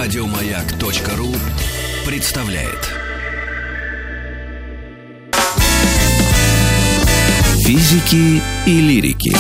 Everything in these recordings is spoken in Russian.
Радиомаяк.ру представляет Физики и лирики.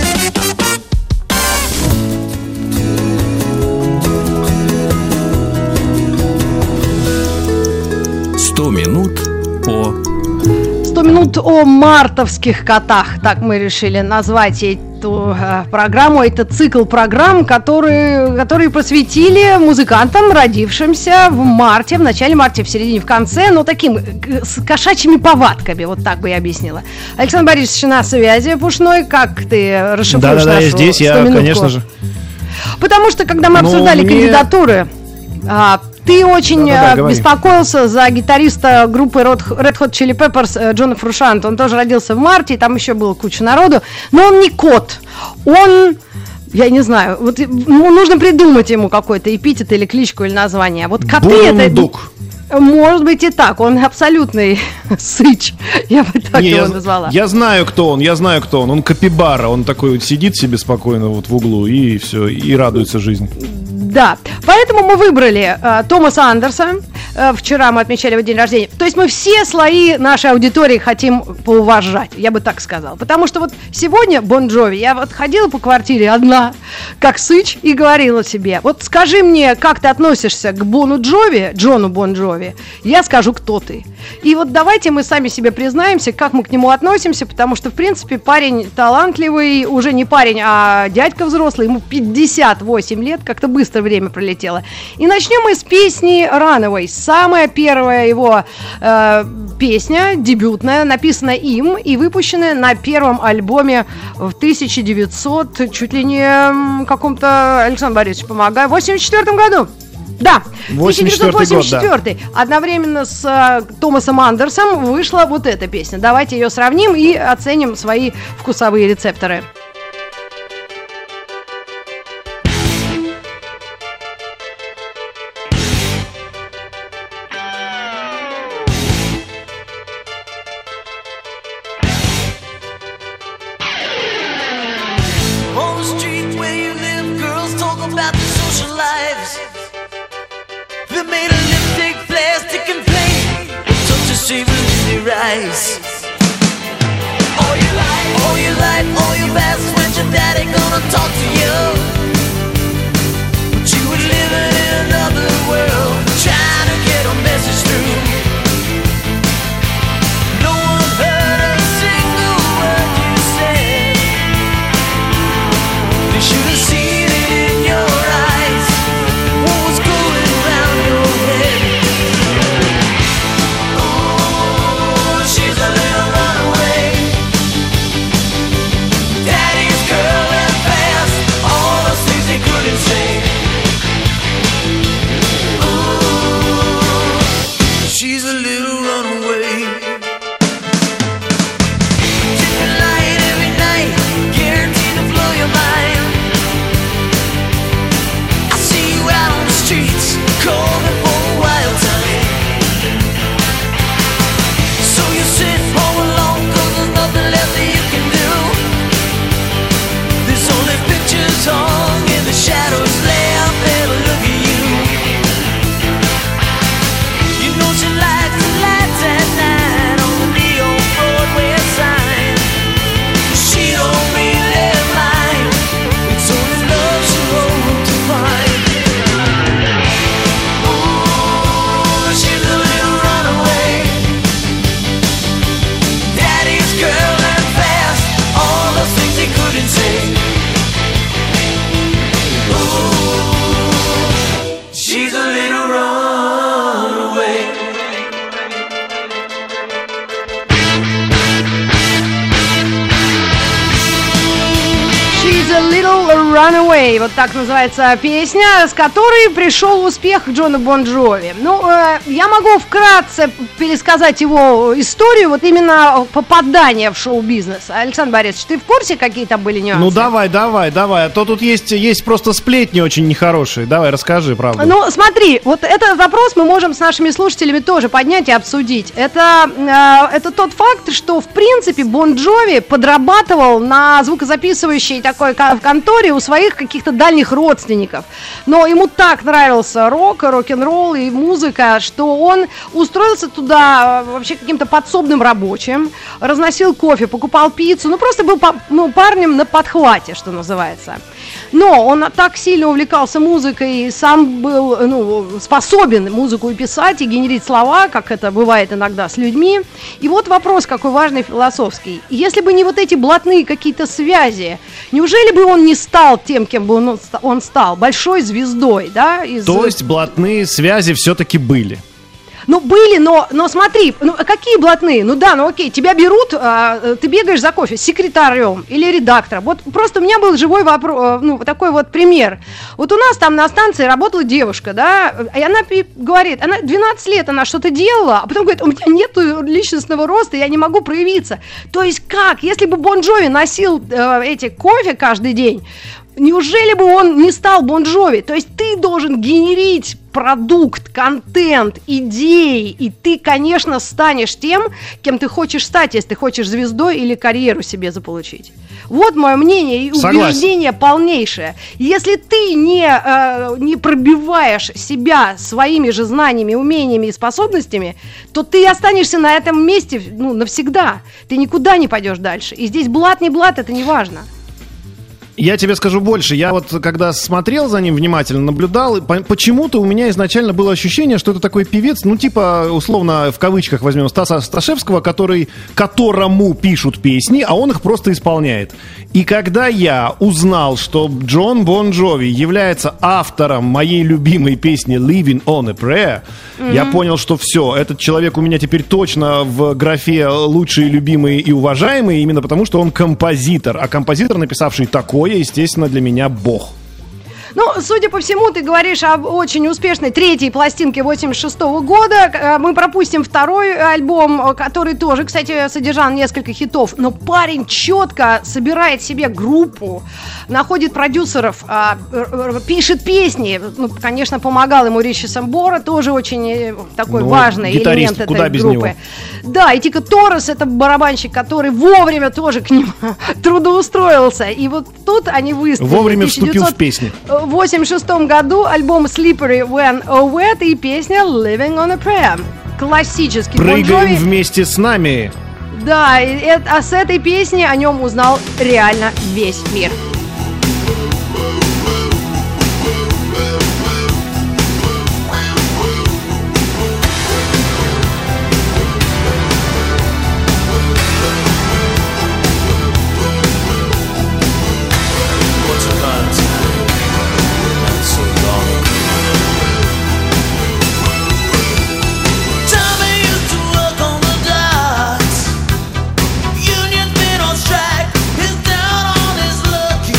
«100 минут о...» 100 минут о мартовских котах. Так мы решили назвать эту программу, этот цикл программ, которые посвятили музыкантам, родившимся в марте, в начале марта, в середине, в конце, но таким, с кошачьими повадками, вот так бы я объяснила. Александр Борисович на связи, Пушной, как ты расшифруешь нашу 100-минутку? Да, я здесь, конечно же. Потому что, когда мы обсуждали кандидатуры... Ты очень беспокоился за гитариста группы Red Hot Chili Peppers Джона Фрушанта. Он тоже родился в марте, и там еще было куча народу. Но он не кот. Он, я не знаю, вот нужно придумать ему какой-то эпитет или кличку, или название. Вот коты Бурундук. Это... Может быть и так. Он абсолютный сыч. Я бы так его назвала. Я знаю, кто он. Он капибара. Он такой вот сидит себе спокойно вот в углу и все, и радуется жизни. Да, поэтому мы выбрали Томаса Андерса. Вчера мы отмечали его день рождения. То есть мы все слои нашей аудитории хотим поуважать, я бы так сказала. Потому что вот сегодня Бон Джови, я вот ходила по квартире одна, как сыч, и говорила себе: вот скажи мне, как ты относишься к Джону Бон Джови, я скажу, кто ты. И вот давайте мы сами себе признаемся, как мы к нему относимся, потому что, в принципе, парень талантливый, уже не парень, а дядька взрослый, ему 58 лет, как-то быстро время пролетело. И начнем мы с песни «Runaway». Самая первая его песня, дебютная, написана им и выпущенная на первом альбоме в 1900, чуть ли не каком-то, Александр Борисович, помогай, в 1984 году. Да, 1984. Год, да. Одновременно с Томасом Андерсом вышла вот эта песня. Давайте ее сравним и оценим свои вкусовые рецепторы. All your best friends, your daddy gonna talk to you. But you were living in another world, trying to get a message through. No one heard a single word you said. They should have seen it in your eyes, what was going around your head. Oh, she's a little runaway. Daddy's girl and fast, all the things they couldn't say. Ooh, she's a little runaway. Different light every night, guaranteed to blow your mind. I see you out on the streets, calling for a wild time. So you sit home alone, 'cause there's nothing left that you can do. There's only pictures hung in the shadows left there to look at you. You know she likes the lights at night on the neon Broadway sign. She don't really mind, it's only love she hopes to find. Ooh, she's a little runaway. Daddy's girl and fast, all the things he couldn't say. She's a little runaway. She's a little runaway. Вот так называется песня, с которой пришел успех Джона Бон Джови. Ну, я могу вкратце пересказать его историю, вот именно попадания в шоу-бизнес. Александр Борисович, ты в курсе, какие там были нюансы? Ну, давай. А то тут есть просто сплетни очень нехорошие. Давай, расскажи правду. Ну, смотри, вот этот вопрос мы можем с нашими слушателями тоже поднять и обсудить. Это тот факт, что, в принципе, Бон Джови подрабатывал на звукозаписывающей такой конторе у своих каких-то дальних родственников. Но ему так нравился рок-н-ролл и музыка, что он устроился туда вообще каким-то подсобным рабочим, разносил кофе, покупал пиццу, ну просто был парнем на подхвате, что называется. Но он так сильно увлекался музыкой и сам был способен музыку и писать, и генерить слова, как это бывает иногда с людьми. И вот вопрос какой важный философский. Если бы не вот эти блатные какие-то связи, неужели бы он не стал тем, кем бы он стал? Большой звездой, да? То есть блатные связи все-таки были? Ну, были, но смотри, какие блатные? Ну да, окей, тебя берут, ты бегаешь за кофе с секретарем или редактором. Вот просто у меня был живой вопрос, такой вот пример. Вот у нас там на станции работала девушка, да, и она говорит, она 12 лет она что-то делала, а потом говорит, у меня нету личностного роста, я не могу проявиться. То есть как? Если бы Бон Джови носил эти кофе каждый день, неужели бы он не стал Бон Джови? То есть ты должен генерить продукт, контент, идеи, и ты, конечно, станешь тем, кем ты хочешь стать, если ты хочешь звездой или карьеру себе заполучить. Вот мое мнение и убеждение полнейшее. Если ты не пробиваешь себя своими же знаниями, умениями и способностями, то ты останешься на этом месте навсегда. Ты никуда не пойдешь дальше. И здесь блат, не блат, это не важно. Я тебе скажу больше. Я вот, когда смотрел за ним внимательно, наблюдал, почему-то у меня изначально было ощущение, что это такой певец, типа, условно, в кавычках возьмем Стаса Сташевского, которому пишут песни, а он их просто исполняет. И когда я узнал, что Джон Бон Джови является автором моей любимой песни «Living on a Prayer», я понял, что все, этот человек у меня теперь точно в графе «Лучшие, любимые и уважаемые», именно потому, что он композитор. А композитор, написавший такое, естественно, для меня бог. Ну, судя по всему, ты говоришь об очень успешной третьей пластинке 86-го года. Мы пропустим второй альбом, который тоже, кстати, содержал несколько хитов. Но парень четко собирает себе группу, находит продюсеров, пишет песни. Конечно, помогал ему Ричи Самбора, тоже очень такой важный элемент этой группы. Без него. Да, и Тико Торрес, это барабанщик, который вовремя тоже к ним трудоустроился. И вот тут они выстрелили. Вовремя вступил в песни. В 86-м году альбом Slippery When Wet и песня Living on a Prayer. Классический Бон Джови. Прыгаем вместе с нами. Да, а с этой песни о нем узнал реально весь мир. Union been on strike, his down on his luck.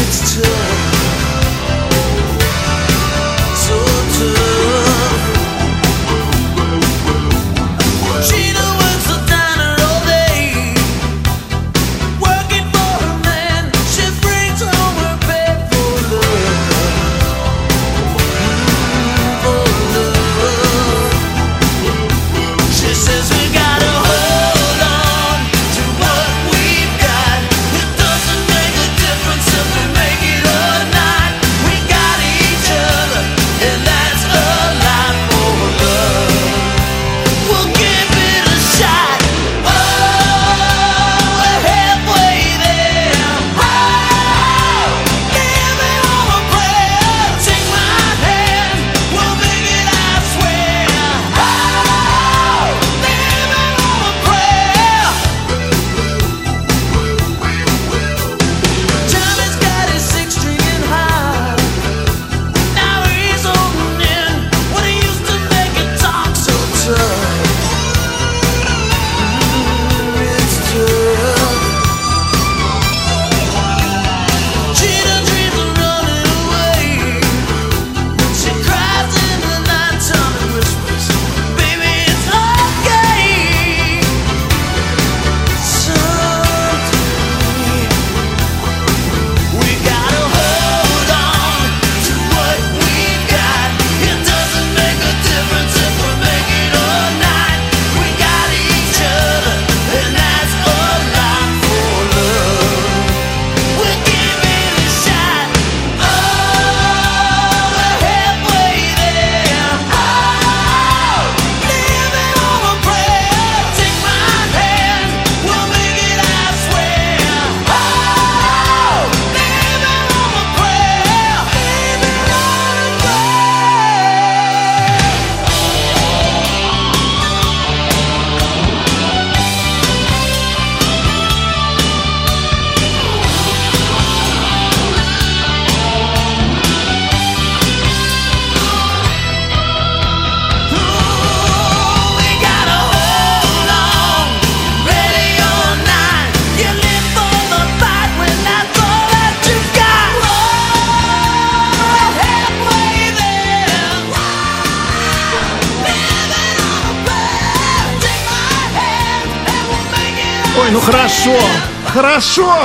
ну хорошо, хорошо.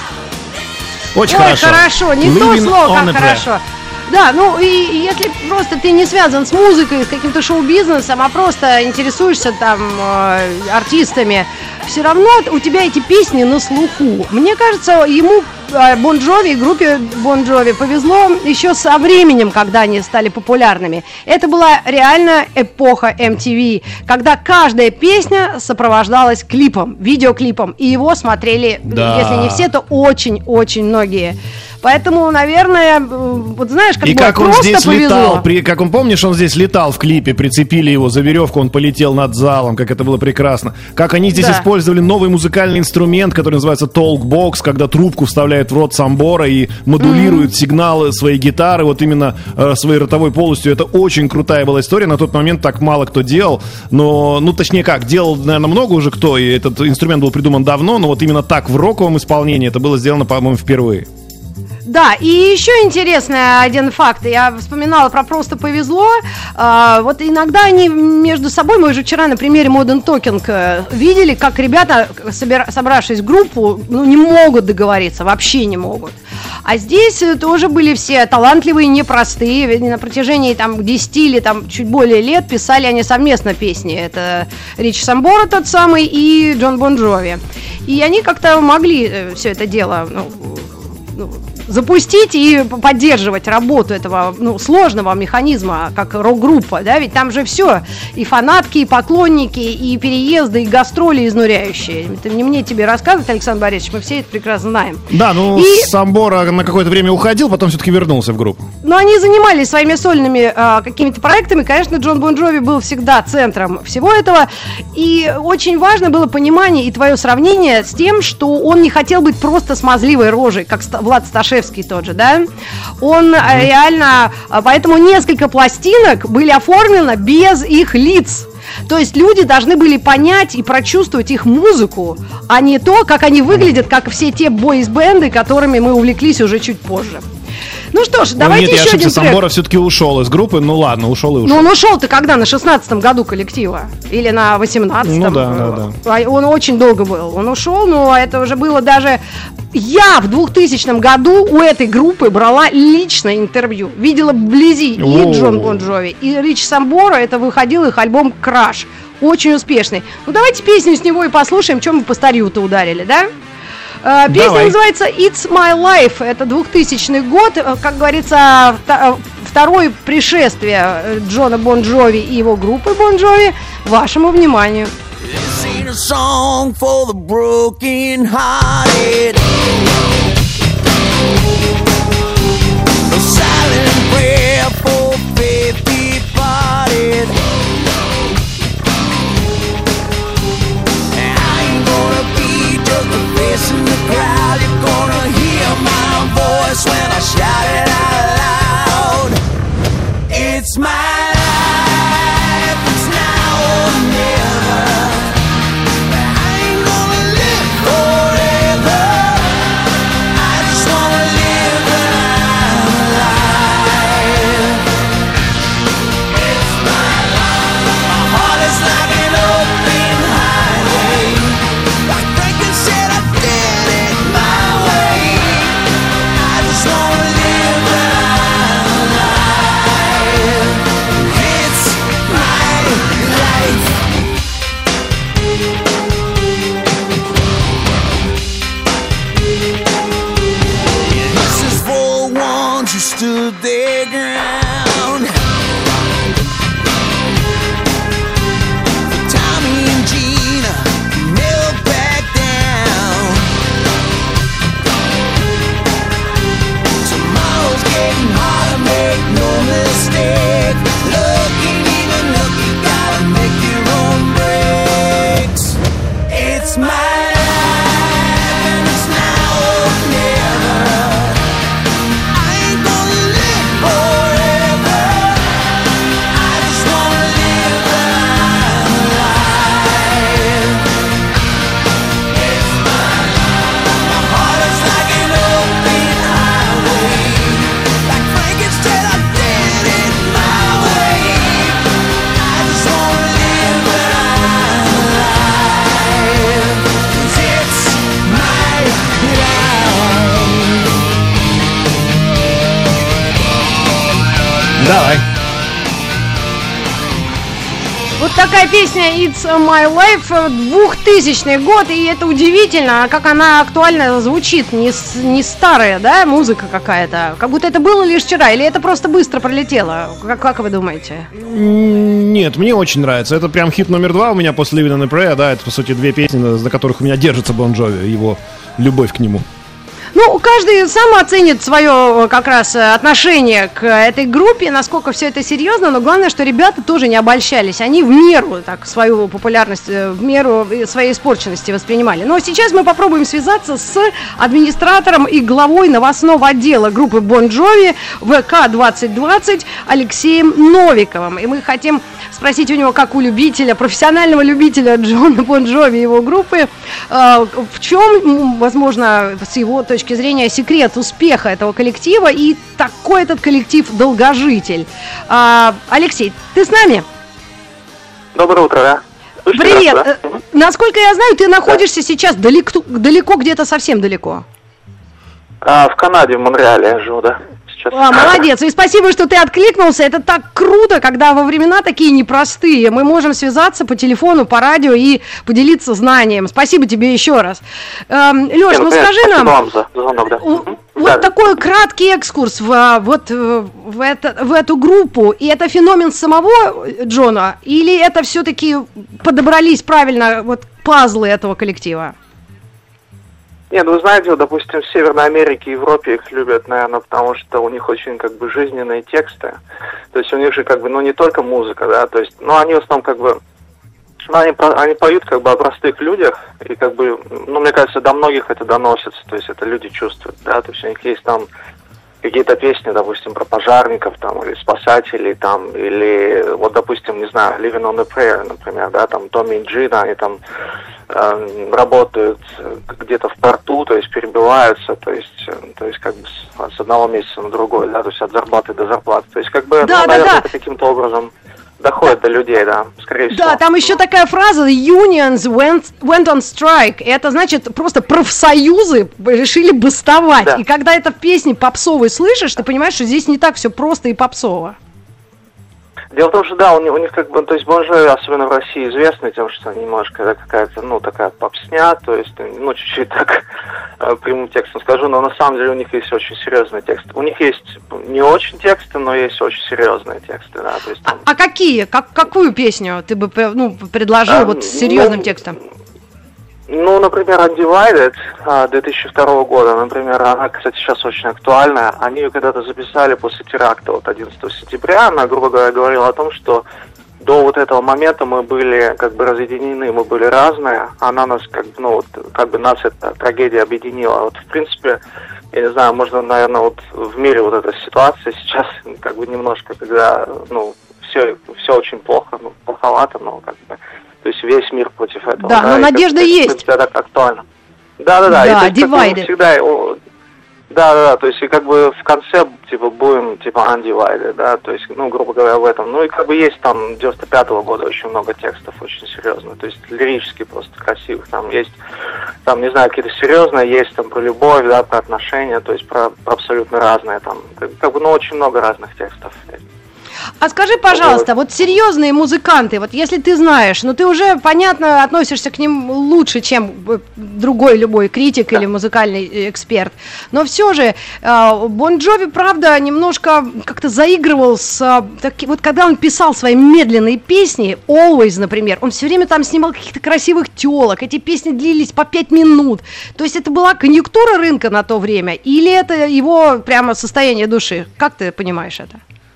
Очень Ой, хорошо. хорошо, не то Living слово, on как a prayer. хорошо. Да, ну и если просто ты не связан с музыкой, с каким-то шоу-бизнесом, а просто интересуешься там артистами, все равно у тебя эти песни на слуху. Мне кажется, ему, Бон Джови, группе Бон Джови, повезло еще со временем, когда они стали популярными. Это была реально эпоха MTV, когда каждая песня сопровождалась клипом, видеоклипом, и его смотрели, Да. если не все, то очень-очень многие. Поэтому, наверное, вот знаешь, как И бы как он просто здесь повезло. летал, как он, помнишь, он здесь летал в клипе, прицепили его за веревку, он полетел над залом, как это было прекрасно. Как они здесь Да. использовали новый музыкальный инструмент, который называется Talkbox, когда трубку вставляют в рот самбора и модулируют сигналы своей гитары, вот именно своей ротовой полостью. Это очень крутая была история, на тот момент так мало кто делал, но, ну точнее как, делал, наверное, много уже кто, и этот инструмент был придуман давно, но вот именно так в роковом исполнении это было сделано, по-моему, впервые. Да, и еще интересный один факт. Я вспоминала про «Просто повезло». Вот иногда они между собой, мы уже вчера на примере Modern Talking видели, как ребята, собравшись в группу, ну, не могут договориться, вообще не могут. А здесь тоже были все талантливые, непростые. Ведь на протяжении там 10 или там чуть более лет писали они совместно песни. Это Ричи Самбора тот самый и Джон Бон Джови. И они как-то могли все это дело запустить и поддерживать работу этого сложного механизма, как рок-группа, да, ведь там же все, и фанатки, и поклонники, и переезды, и гастроли изнуряющие. Это не мне тебе рассказывать, Александр Борисович, мы все это прекрасно знаем. Да, ну И- Самбора на какое-то время уходил, потом все-таки вернулся в группу. Но они занимались своими сольными какими-то проектами. Конечно, Джон Бон Джови был всегда центром всего этого. И очень важно было понимание и твое сравнение с тем, что он не хотел быть просто смазливой рожей, как Влад Сташевский тот же, да? Он реально... Поэтому несколько пластинок были оформлены без их лиц. То есть люди должны были понять и прочувствовать их музыку, а не то, как они выглядят, как все те бойс-бенды, которыми мы увлеклись уже чуть позже. Ну что ж, давайте Нет, я еще ошибся, один трек. Самбора все-таки ушел из группы, ну ладно, ушел и ушел. Ну, он ушел-то когда? На 16-м году коллектива? Или на 18-м? Ну да. Он очень долго был. Он ушел, но это уже было даже... Я в 2000 году у этой группы брала личное интервью. Видела вблизи и О. Джон Бон Джови, и Ричи Самбора. Это выходил их альбом «Краш». Очень успешный. Ну, давайте песню с него и послушаем, чем мы по старью-то ударили, да? Песня Давай. называется «It's My Life». Это 2000 год, как говорится, второе пришествие Джона Бон Джови и его группы Бон Джови вашему вниманию. This ain't a song for the broken hearted. A silent prayer for faith departed. I ain't gonna be just a face in the crowd. You're gonna hear my voice when I shout it out loud. It's my life, it's now or never. I ain't gonna live forever. I just wanna live when I'm alive. It's my life. My heart is like an open highway. Like Franklin said, I did it my way. I just wanna live when I'm alive. It's my life. This is for the ones who stood their ground. For Tommy and Gina, who never back down. Tomorrow's getting harder, make no mistake. Look ain't even look, you gotta make your own breaks. It's my life and it's now or never. I ain't gonna live forever. Давай. Вот такая песня It's My Life, 2000 год, и это удивительно, как она актуально звучит, не старая, да, музыка какая-то, как будто это было лишь вчера, или это просто быстро пролетело, как вы думаете? Нет, мне очень нравится, это прям хит номер 2 у меня после Living on a Prayer, да, это по сути 2 песни, на которых у меня держится Бон Джови, его любовь к нему. Ну, каждый сам оценит свое как раз отношение к этой группе, насколько все это серьезно, но главное, что ребята тоже не обольщались. Они в меру так свою популярность, в меру своей испорченности воспринимали. Но сейчас мы попробуем связаться с администратором и главой новостного отдела группы Бон Джови ВК-2020 Алексеем Новиковым. И мы хотим спросить у него, как у любителя, профессионального любителя Джона Бон Джови и его группы, в чем, возможно, с его точки зрения, секрет успеха этого коллектива и такой этот коллектив долгожитель. Алексей, ты с нами? Доброе утро, да. Слышите, привет. раз, да? Насколько я знаю, ты находишься сейчас далеко, где-то совсем далеко. В Канаде, в Монреале я живу, да. Сейчас. Молодец, и спасибо, что ты откликнулся. Это так круто, когда во времена такие непростые мы можем связаться по телефону, по радио и поделиться знанием. Спасибо тебе еще раз. Леш, скажи нам, вам за звонок, да. Вот такой краткий экскурс в эту группу. И это феномен самого Джона, или это все-таки подобрались правильно пазлы этого коллектива? Нет, вы знаете, вот, допустим, в Северной Америке и Европе их любят, наверное, потому что у них очень, жизненные тексты. То есть у них же, не только музыка, да, то есть, они в основном, они поют, о простых людях, и, мне кажется, до многих это доносится, то есть это люди чувствуют, да, то есть у них есть там какие-то песни, допустим, про пожарников, там, или спасателей, там, или, допустим, не знаю, Living on a Prayer, например, да, там, Томми и Джи, да, они там работают где-то в порту, то есть перебиваются, то есть с одного месяца на другой, да, то есть от зарплаты до зарплаты, то есть наверное, это каким-то образом доходит до людей, да, скорее всего. Да, там еще такая фраза «Unions went on strike». Это значит, просто профсоюзы решили бастовать. Да. И когда это в песне попсовой слышишь, ты понимаешь, что здесь не так все просто и попсово. Дело в том, что да, у них то есть Бон Джови, особенно в России, известны тем, что немножко какая-то, такая попсня, то есть, чуть-чуть так прямым текстом скажу, но на самом деле у них есть очень серьезные тексты. У них есть не очень тексты, но есть очень серьезные тексты, да. То есть, а какие? Какую песню ты бы предложил с серьезным текстом? Например, Undivided 2002 года, например, она, кстати, сейчас очень актуальная. Они ее когда-то записали после теракта 11 сентября. Она, грубо говоря, говорила о том, что до этого момента мы были разъединены, мы были разные. Она нас нас эта трагедия объединила. В принципе, я не знаю, можно, наверное, в мире эта ситуация сейчас немножко, когда, все очень плохо, плоховато, но то есть весь мир против этого. Да, но надежда есть. В принципе, это актуально. Да, и divided. Всегда, да, то есть и в конце будем undivided, да, то есть, грубо говоря, в этом. И есть там 95-го года очень много текстов очень серьезных, то есть лирически просто красивых. Там есть, не знаю, какие-то серьезные, есть там про любовь, да, про отношения, то есть про абсолютно разные там, очень много разных текстов. А скажи, пожалуйста, серьезные музыканты, если ты знаешь, ты уже, понятно, относишься к ним лучше, чем другой любой критик или музыкальный эксперт, но все же Бон Джови, правда, немножко как-то заигрывал когда он писал свои медленные песни, Always, например, он все время там снимал каких-то красивых телок, эти песни длились по 5 минут, то есть это была конъюнктура рынка на то время, или это его прямо состояние души, как ты понимаешь это?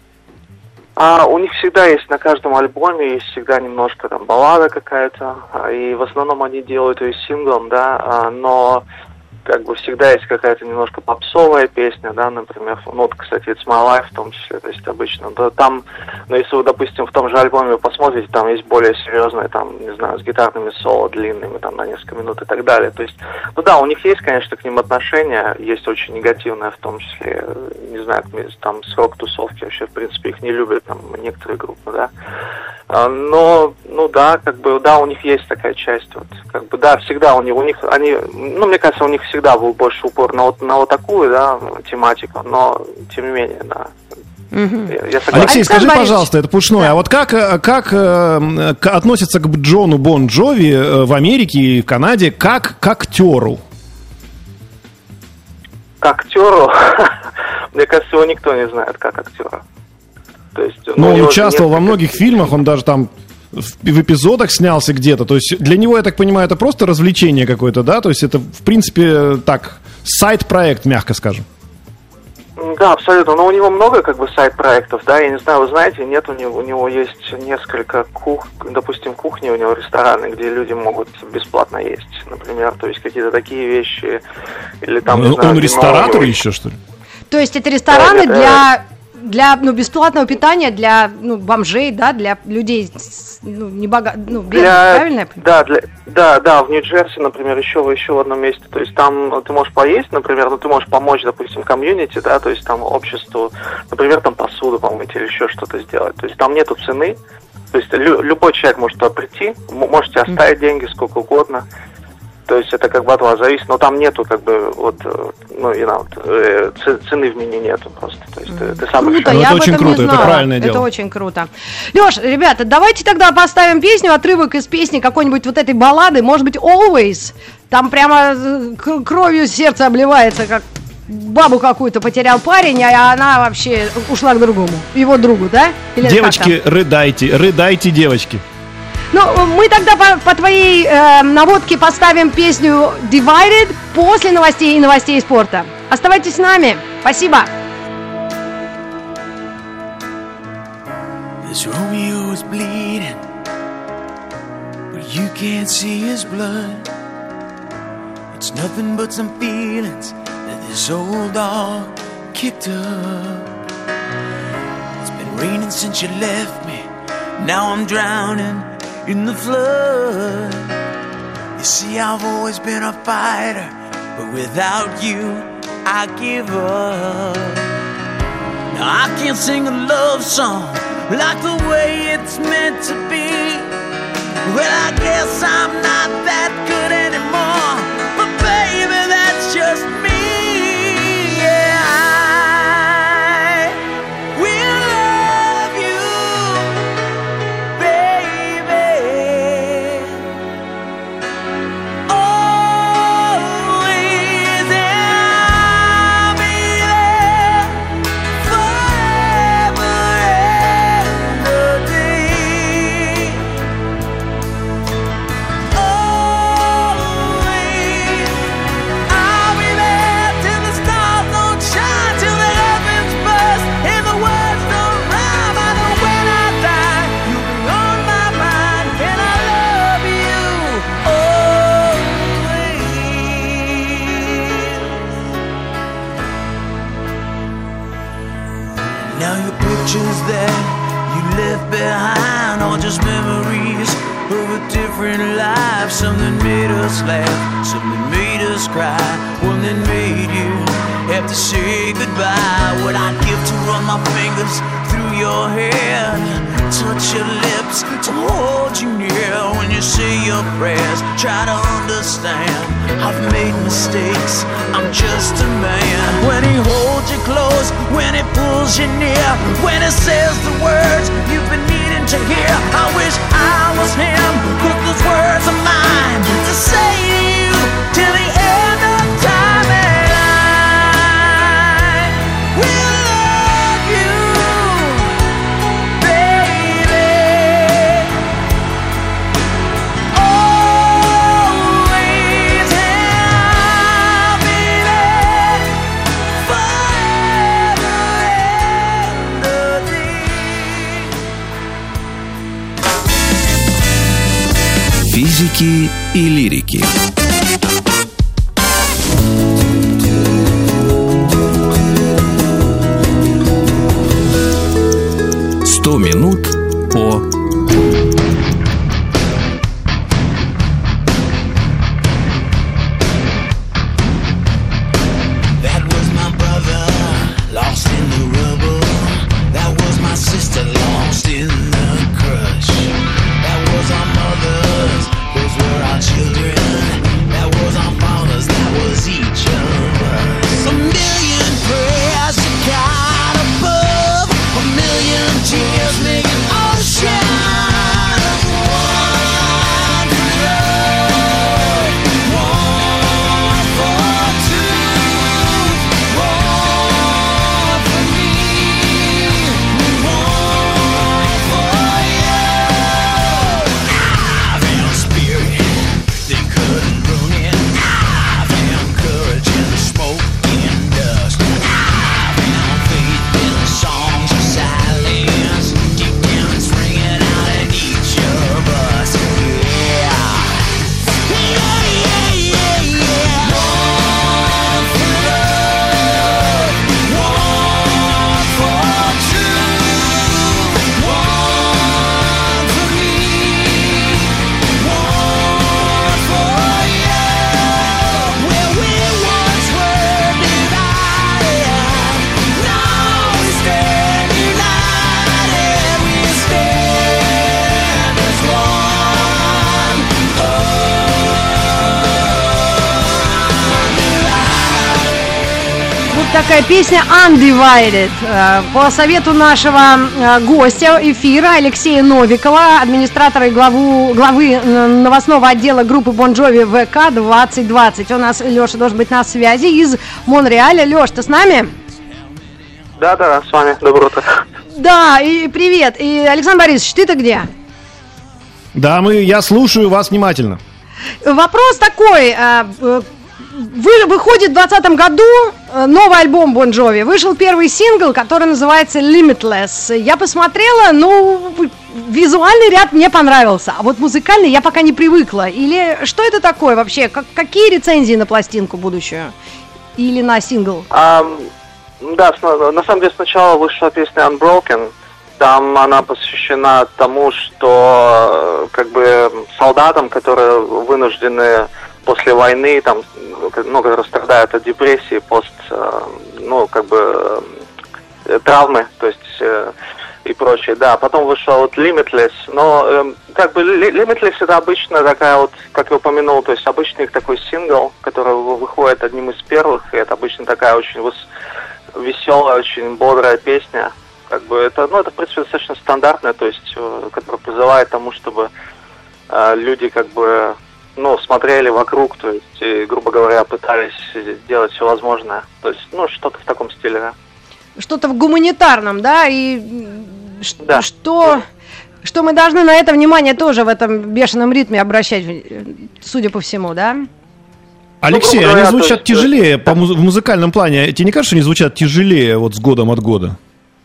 У них всегда есть, на каждом альбоме есть всегда немножко баллада какая-то, и в основном они делают ее синглом, да, но всегда есть какая-то немножко попсовая песня, да, например, кстати, It's My Life в том числе, то есть обычно, да, там, если вы, допустим, в том же альбоме вы посмотрите, там есть более серьезные, не знаю, с гитарными соло длинными, на несколько минут и так далее, то есть, да, у них есть, конечно, к ним отношения, есть очень негативное, в том числе, не знаю, там, с рок-тусовки вообще, в принципе, их не любят, некоторые группы, да, но, да, да, у них есть такая часть, да, всегда у них, они, мне кажется, у них всегда был больше упор на такую, да, тематику, но, тем не менее, да. Я согласен. Алексей, скажи, Борисович. пожалуйста, это Пушной, а вот как относятся к Джону Бон Джови в Америке и в Канаде как к актеру? К актеру, мне кажется, его никто не знает как актера. То есть, Но у он него участвовал во несколько- многих фильмах, он даже там в эпизодах снялся где-то. То есть для него, я так понимаю, это просто развлечение какое-то, да? То есть это, в принципе, так, сайд-проект, мягко скажем. Да, абсолютно. Но у него много как бы сайт-проектов, да, я не знаю, вы знаете, нет, у него есть несколько допустим, кухни, у него рестораны, где люди могут бесплатно есть, например, то есть какие-то такие вещи, или там, не знаю, Он вино ресторатор у него- еще, что ли? То есть это рестораны Да, для бесплатного питания для бомжей, да, для людей бедных, правильно я понимаю? Да, в Нью-Джерси, например, еще в одном месте, то есть там ты можешь поесть, например, ты можешь помочь, допустим, комьюнити, да, то есть там обществу, например, там посуду помыть или еще что-то сделать, то есть там нету цены, то есть любой человек может туда прийти, можете оставить деньги сколько угодно, то есть это как бы от вас зависит, но там нету как бы цены в меню нету просто, то есть ты сам Круто, решаешь. Ну, я это об очень этом круто, не это знала. правильное дело. Это очень круто. Леш, ребята, давайте тогда поставим песню, отрывок из песни какой-нибудь вот этой баллады, может быть, Always. Там прямо кровью сердце обливается, как бабу какую-то потерял парень, а она вообще ушла к другому, его другу, да? Или Девочки, как там? рыдайте, девочки. Ну, мы тогда по твоей наводке поставим песню Divided после новостей и новостей спорта. Оставайтесь с нами. Спасибо. This Romeo is bleeding, but you can't see his blood. It's nothing but some feelings that this old dog kicked up. It's been raining since you left me. Now I'm drowning in the flood. You see, I've always been a fighter, but without you, I give up. Now I can't sing a love song like the way it's meant to be. Well, I guess I'm not that good anymore, but baby, that's just me. Yeah, I will love you, baby, always, and I'll be there forever and a day. Always, I'll be there till the stars don't shine, till the heavens burst and the words don't rhyme. I know when I die, you'll be on my mind, and I love you always. Now your pictures that you left behind are just memories of a different life. Something made us laugh, something made us cry, one that made you have to say goodbye. What I'd give to run my fingers through your hair, touch your lips, to hold you near when you say your prayers. Try to understand, I've made mistakes, I'm just a man. When he holds you close, when he pulls you near, when he says the words you've been needing to hear, I wish I was him, 'cause those words are mine to say to you till the end of time. And I will love you, baby, always, and I'll be there forever and a day. Физики и лирики. «100 минут по...» That was my brother, lost in the rubble. That was my sister, lost in the crush. That was our mothers, those were our children. That was our fathers, that was each of us. A million prayers to God above, такая песня Undivided. По совету нашего гостя эфира Алексея Новикова, администратора и главы новостного отдела группы Bon Jovi ВК 2020. У нас Леша должен быть на связи из Монреаля. Леш, ты с нами? Да, с вами. Доброе утро. Да, и привет. И Александр Борисович, ты-то где? Да, я слушаю вас внимательно. Вопрос такой. Выходит в 2020 году новый альбом Bon Jovi. Вышел первый сингл, который называется Limitless. Я посмотрела, визуальный ряд мне понравился, а вот музыкальный я пока не привыкла. Или что это такое вообще? Какие рецензии на пластинку будущую? Или на сингл? Да, на самом деле сначала вышла песня Unbroken. Там она посвящена тому, что как бы солдатам, которые вынуждены после войны, там, которые страдают от депрессии, травмы, то есть и прочее. Да, потом вышла вот Limitless, но как бы Limitless это обычно такая вот, как я упомянул, то есть обычный их такой сингл, который выходит одним из первых, и это обычно такая очень веселая, очень бодрая песня. Как бы это, в принципе, достаточно стандартная, то есть, которая призывает к тому, чтобы люди как бы, смотрели вокруг, то есть, и, грубо говоря, пытались делать все возможное. То есть, что-то в таком стиле, да. Что-то в гуманитарном, да, и да. Что мы должны на это внимание тоже в этом бешеном ритме обращать, судя по всему, да? Алексей, они звучат тяжелее в музыкальном плане. Тебе не кажется, что они звучат тяжелее вот с годом от года?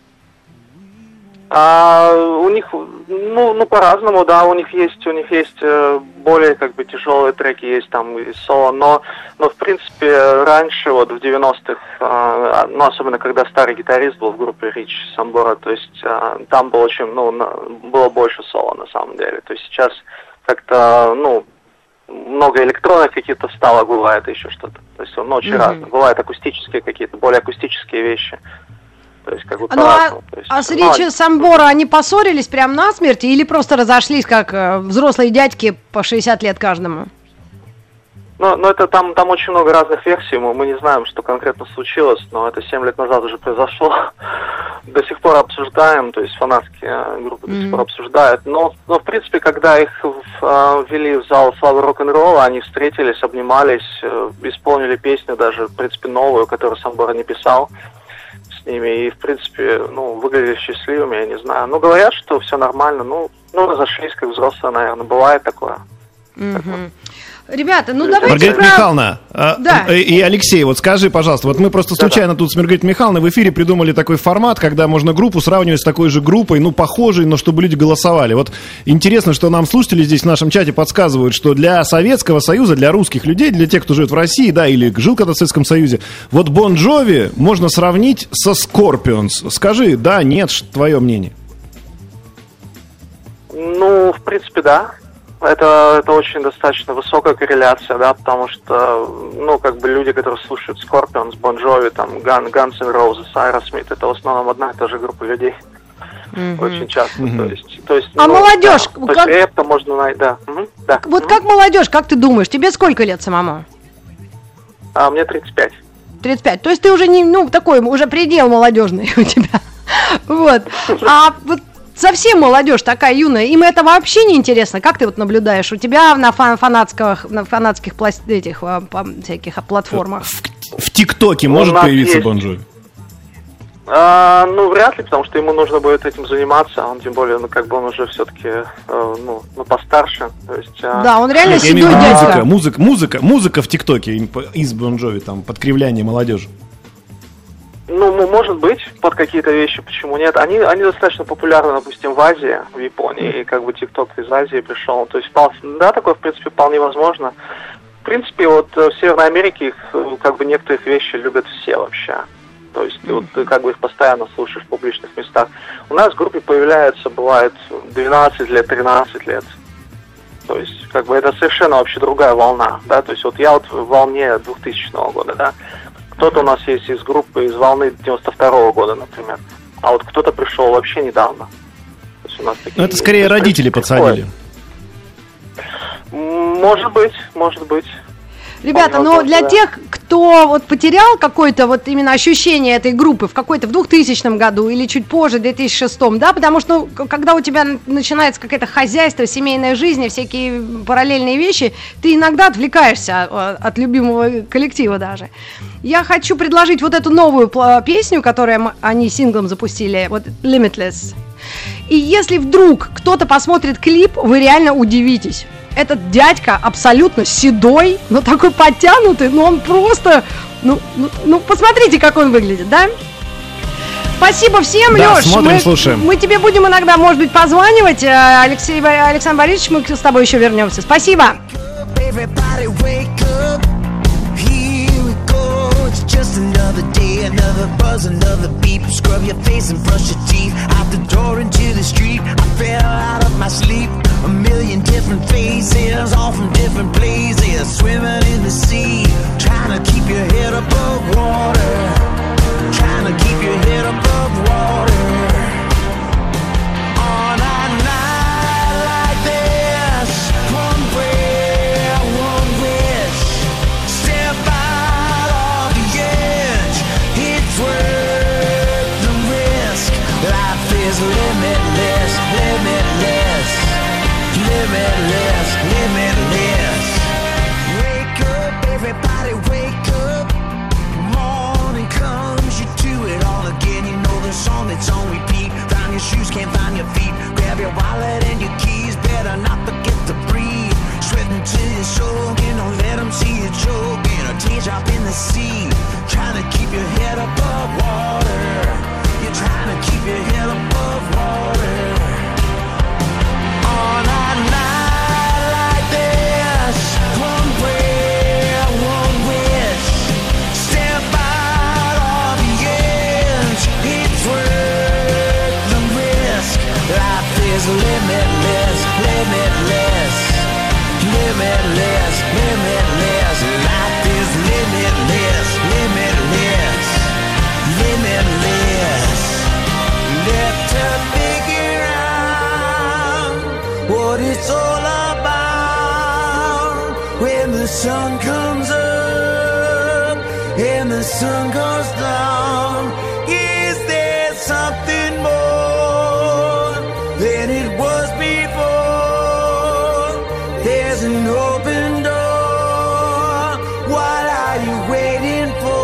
У них, по-разному, да, у них есть более как бы тяжелые треки, есть там и соло, но в принципе раньше, вот в 90-х, особенно когда старый гитарист был в группе Рич Самбора, то есть там было было больше соло на самом деле, то есть сейчас как-то, много электронных каких-то вставок бывает, еще что-то, то есть очень разное, бывают акустические какие-то, более акустические вещи. То есть, как бы с Ричи Самбора они поссорились прям насмерть или просто разошлись, как взрослые дядьки по 60 лет каждому? Это там очень много разных версий, мы не знаем, что конкретно случилось, но это 7 лет назад уже произошло. До сих пор обсуждаем, то есть фанатские группы до сих пор обсуждают. Но в принципе, когда их ввели в зал славы рок-н-ролла, они встретились, обнимались, исполнили песню даже, в принципе, новую, которую Самбора не писал с ними, и, в принципе, выглядели счастливыми, я не знаю. Говорят, что все нормально, разошлись, как взрослые, наверное, бывает такое. Ребята, давайте... Маргарита Михайловна, да. И Алексей, вот скажи, пожалуйста, вот мы просто случайно тут с Маргаритой Михайловной в эфире придумали такой формат, когда можно группу сравнивать с такой же группой, похожей, но чтобы люди голосовали. Вот интересно, что нам слушатели здесь в нашем чате подсказывают, что для Советского Союза, для русских людей, для тех, кто живет в России, да, или жил когда в Советском Союзе, вот Bon Jovi можно сравнить со Scorpions. Скажи, да, нет, твое мнение? В принципе, да. Это очень достаточно высокая корреляция, да, потому что, люди, которые слушают Scorpions, Bon Jovi, там, Guns N' Roses, Aerosmith, это в основном одна и та же группа людей. Очень часто, то есть. А молодежь? Да, как... это можно найти, да. Да. Вот как молодежь, как ты думаешь, тебе сколько лет самому? Мне 35. 35, то есть ты уже такой, уже предел молодежный у тебя. Вот. А вот совсем молодежь такая юная, им это вообще не интересно. Как ты вот наблюдаешь? У тебя на фанатских всяких платформах. В ТикТоке может появиться Bon Jovi? Вряд ли, потому что ему нужно будет этим заниматься. Он тем более, он уже все-таки, постарше. То есть, да, он реально седой дядька. Музыка в ТикТоке из Bon Jovi, там, подкривляние молодежи. Может быть, под какие-то вещи, почему нет. Они достаточно популярны, допустим, в Азии, в Японии, и как бы ТикТок из Азии пришел. То есть, да, такое, в принципе, вполне возможно. В принципе, вот в Северной Америке их, некоторых вещи любят все вообще. То есть, ты их постоянно слушаешь в публичных местах. У нас в группе появляется, бывает, 12 лет, 13 лет. То есть, это совершенно вообще другая волна, да. То есть, я в волне 2000 года, да. Кто-то у нас есть из группы, из волны 92-го года, например. А вот кто-то пришел вообще недавно. То есть у нас такие, это скорее родители подсадили. Может быть. Ребята, Помню, но вот, для да. тех, кто вот потерял какое-то вот именно ощущение этой группы в 2000 году или чуть позже, в 2006, да, потому что, ну, когда у тебя начинается какое-то хозяйство, семейная жизнь, всякие параллельные вещи, ты иногда отвлекаешься от любимого коллектива даже. Я хочу предложить вот эту новую песню, которую они синглом запустили, вот Limitless. И если вдруг кто-то посмотрит клип, вы реально удивитесь. Этот дядька абсолютно седой, но такой подтянутый, но он просто... Ну, посмотрите, как он выглядит, да? Спасибо всем, Да, Лёш. смотрим, слушаем. Мы тебе будем иногда, может быть, позванивать. Александр Борисович, мы с тобой еще вернемся. Спасибо. Everybody wake up, here we go. It's just another day, another buzz, another beep. Scrub your face and brush your teeth. Out the door into the street, I fell out of my sleep. A million different faces, all from different places. Swimming in the sea, trying to keep your head above water. Trying to keep your head above water. On a night like this, one prayer, one wish. Step out of the edge, it's worth the risk. Life is limitless, limitless, limitless, limitless. Wake up, everybody wake up. Morning comes, you do it all again. You know the song that's on repeat. Find your shoes, can't find your feet. Grab your wallet and your keys. Better not forget to breathe. Sweating till you're soaking. Don't let them see you choking. A teardrop in the sea. Trying to keep your head above water. You're trying to keep your head above water. On a night like this, one prayer, one wish. Step out on the edge, it's worth the risk. Life is limitless, limitless, limitless, limitless. Life is limitless, limitless, limitless. Left to figure out what it's all about when the sun comes up and the sun goes down. Is there something more than it was before? There's an open door. What are you waiting for?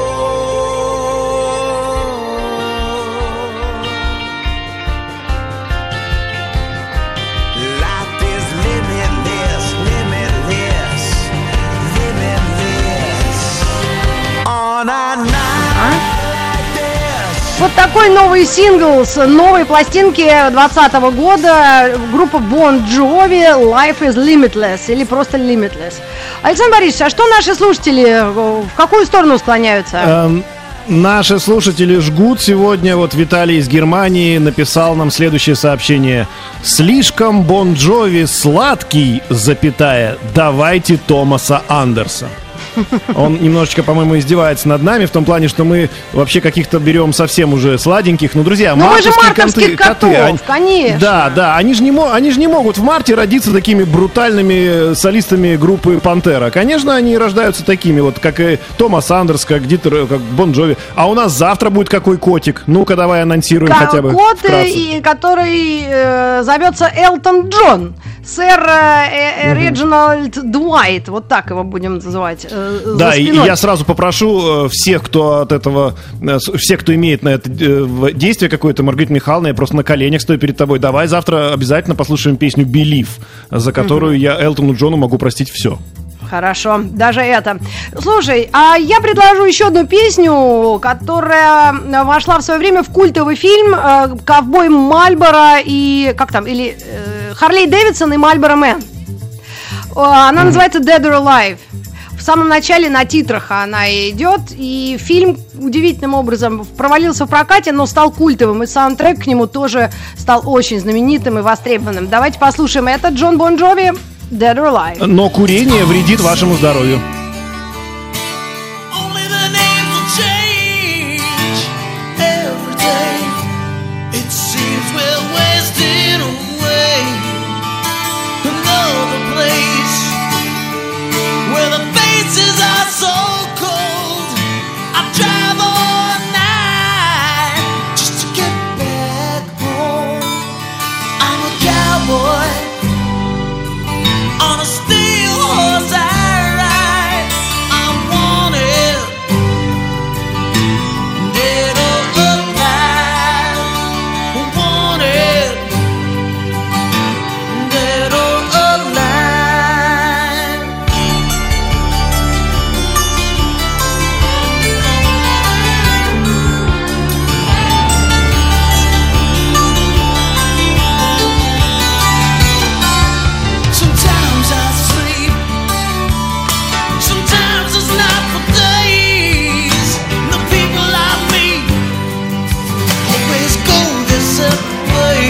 Life is limitless, limitless, limitless. On a night like this. Вот такой новый сингл с новой пластинки 2020 года. Группа Bon Jovi, Life is Limitless или просто Limitless. Александр Борисович, а что наши слушатели, в какую сторону склоняются? Наши слушатели жгут сегодня. Вот Виталий из Германии написал нам следующее сообщение. Слишком Бон Джови сладкий, запятая, давайте Томаса Андерса. Он немножечко, по-моему, издевается над нами в том плане, что мы вообще каких-то берем совсем уже сладеньких. Ну, друзья, Ну вы же мартовские мартовских котов, они- конечно. Да, они же не могут в марте родиться такими брутальными солистами группы Пантера. Конечно, они рождаются такими, вот как и Томас Андерс, как Дитер, как Бон Джови. А у нас завтра будет какой котик? Ну-ка, давай анонсируем хотя бы Кот, вкратце. который зовется Элтон Джон. Сэр Реджинальд Дуайт. Вот так его будем называть. Да, и я сразу попрошу всех, кто от этого, всех, кто имеет на это действие какое-то, Маргарита Михайловна, я просто на коленях стою перед тобой. Давай завтра обязательно послушаем песню «Believe», за которую я Элтону Джону могу простить все. Хорошо, даже это. Слушай, а я предложу еще одну песню, которая вошла в свое время в культовый фильм «Ковбой Мальборо» и... Как там? Или «Харлей Дэвидсон» и «Мальборо Мэн». Она называется «Dead or Alive». В самом начале на титрах она идет, и фильм удивительным образом провалился в прокате, но стал культовым, и саундтрек к нему тоже стал очень знаменитым и востребованным. Давайте послушаем это. Джон Бон Джови, «Dead or Alive». Но курение вредит вашему здоровью. Only the names will change every day. It seems we're wasting away. Another place where the faces are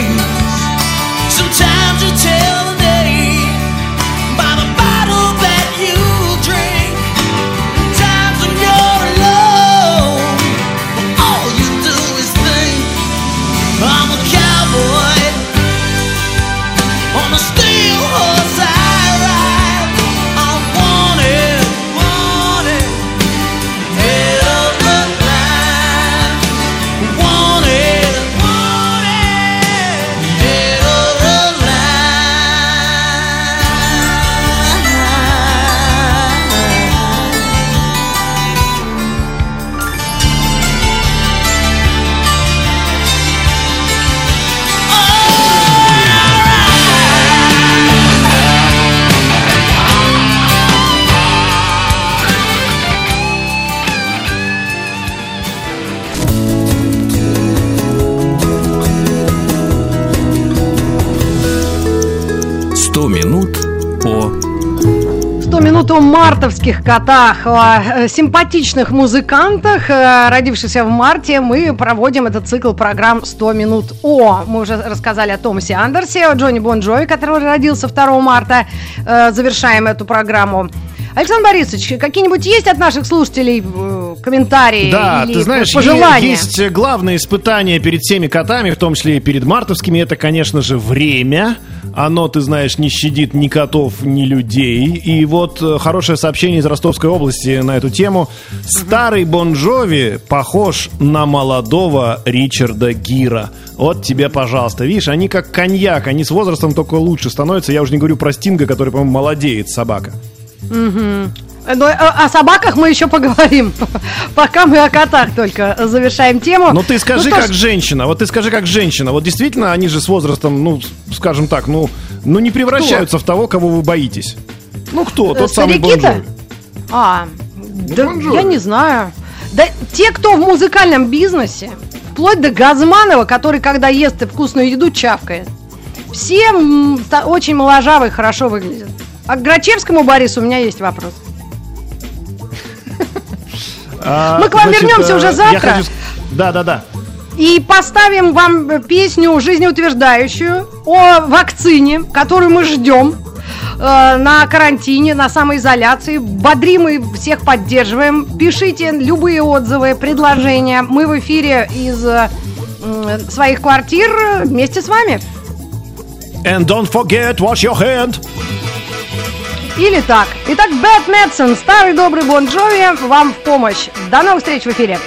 Sometimes you tell the day by the bottle that you drink. Times when you're alone, all you do is think. I'm a cowboy on a steel horse I ride. I'm wanted, wanted, head of the line. Wanted, wanted, head of the «100 минут по...» 100 минут о мартовских котах, о симпатичных музыкантах, родившихся в марте. Мы проводим этот цикл программ «100 минут о». Мы уже рассказали о Томасе Андерсе, о Джонни Бон Джови, который родился 2 марта. Завершаем эту программу. Александр Борисович, какие-нибудь есть от наших слушателей комментарии Да, или ты знаешь, пожелания? есть главное испытание перед всеми котами, в том числе и перед мартовскими. Это, конечно же, время. Оно, ты знаешь, не щадит ни котов, ни людей. И вот хорошее сообщение из Ростовской области на эту тему. Старый Бон Джови похож на молодого Ричарда Гира. Вот тебе, пожалуйста. Видишь, они как коньяк, они с возрастом только лучше становятся. Я уже не говорю про Стинга, который, по-моему, молодеет, собака. Но о собаках мы еще поговорим. Пока мы о котах только завершаем тему. Но ты скажи, что ж, как женщина. Вот ты скажи, как женщина. Вот действительно, они же с возрастом, ну, скажем так, ну не превращаются в того, кого вы боитесь. Ну, кто? Тот самый Бон старики-то? Джови. Да, Бон Джови. я не знаю. Да те, кто в музыкальном бизнесе, вплоть до Газманова, который, когда ест вкусную еду, чавкает. Все очень моложавые, хорошо выглядят. А к Грачевскому Борису у меня есть вопрос. Мы к вам вернемся уже завтра. Да. И поставим вам песню жизнеутверждающую о вакцине, которую мы ждем на карантине, на самоизоляции. Бодрим и всех поддерживаем. Пишите любые отзывы, предложения. Мы в эфире из своих квартир вместе с вами. And don't forget, wash your hand. Или так. Итак, Bad Medicine, старый добрый Бон Джови, вам в помощь. До новых встреч в эфире.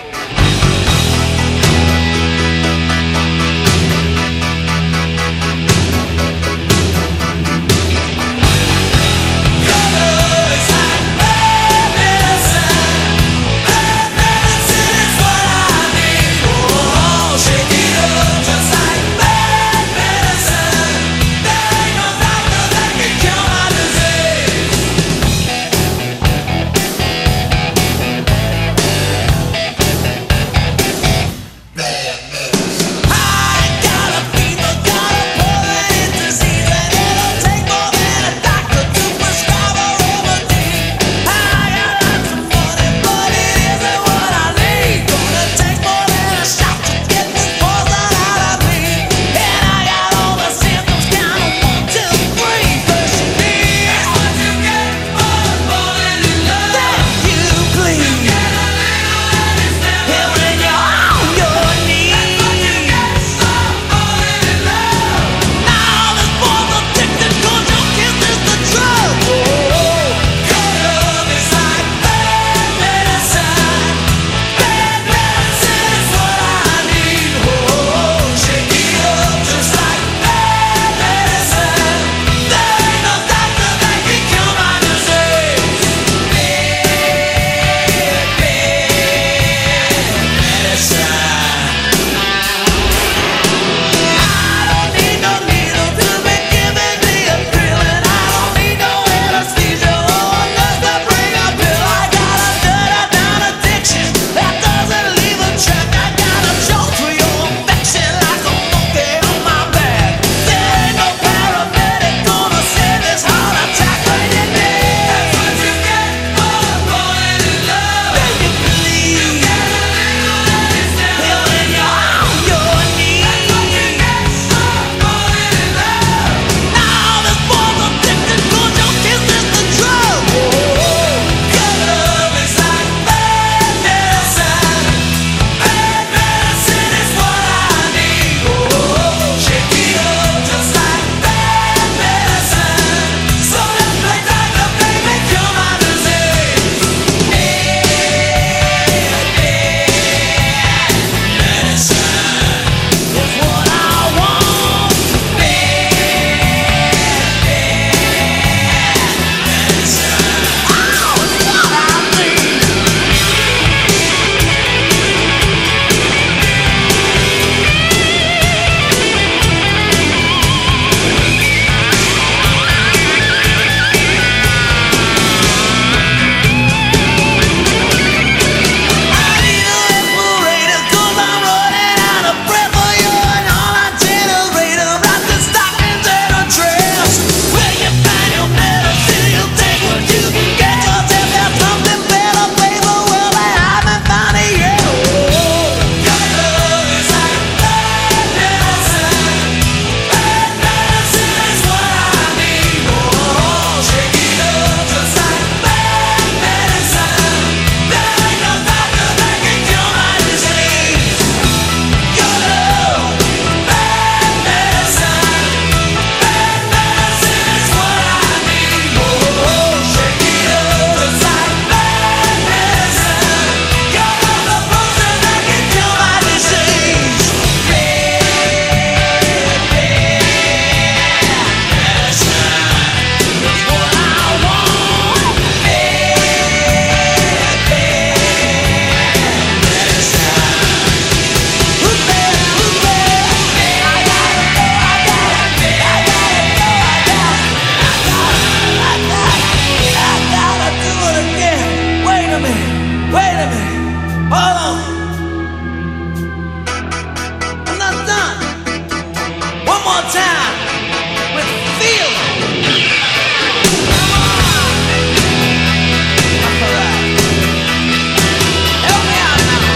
time with feeling. Come on. All right. Help me out now.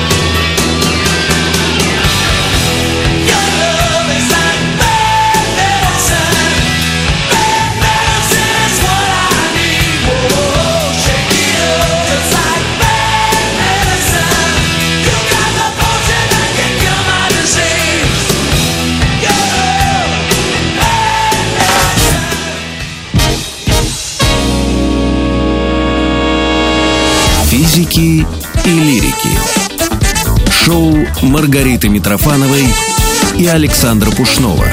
Your love is like bad medicine. Bad medicine is what I need. Whoa, shake it up. Just like bad medicine. You got the potion that can cure my disease. Your love, bad medicine. Физики и лирики. Шоу Маргариты Митрофановой и Александра Пушнова.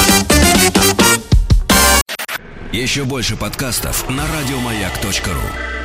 Еще больше подкастов на радиомаяк.ру.